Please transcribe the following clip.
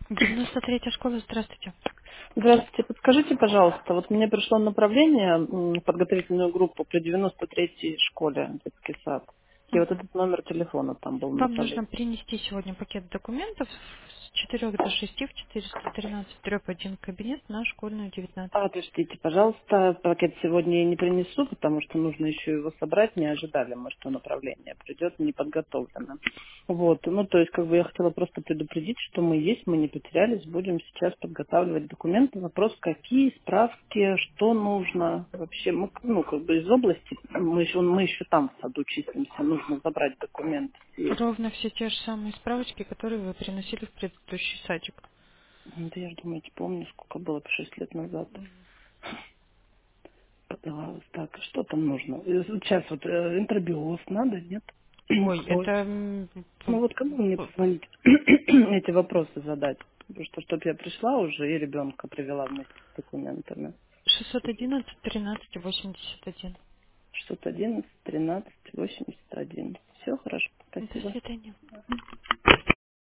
93-я школа, здравствуйте. Здравствуйте, подскажите, пожалуйста, вот мне пришло направление в подготовительную группу при 93-й школе, детский сад. И вот этот номер телефона там был Вам нужно направлен. принести сегодня пакет документов с 4 до 6 в 413 дробь 1 кабинет на школьную 19. Подождите, пожалуйста, пакет сегодня я не принесу, потому что нужно еще его собрать. Не ожидали мы, что направление придет неподготовлено. Вот, ну, то есть, как бы я хотела просто предупредить, что мы есть, мы не потерялись, будем сейчас подготавливать документы. Вопрос, какие справки, что нужно вообще. Мы, ну, как бы из области, мы еще там в саду числимся, нужно забрать документы. Ровно все те же самые справочки, которые вы приносили в предыдущий садик. Да я ж, думаете, помню, сколько было, 6 лет назад. Подавалась. Так, что там нужно? Вот сейчас вот интробиоз надо, нет? Ой, Кто? это Ну вот кому мне позвонить, эти вопросы задать? Потому что, чтобы я пришла уже и ребенка привела вместе с документами. 611 13 81. 611 13 81. Все хорошо, До спасибо. свидания.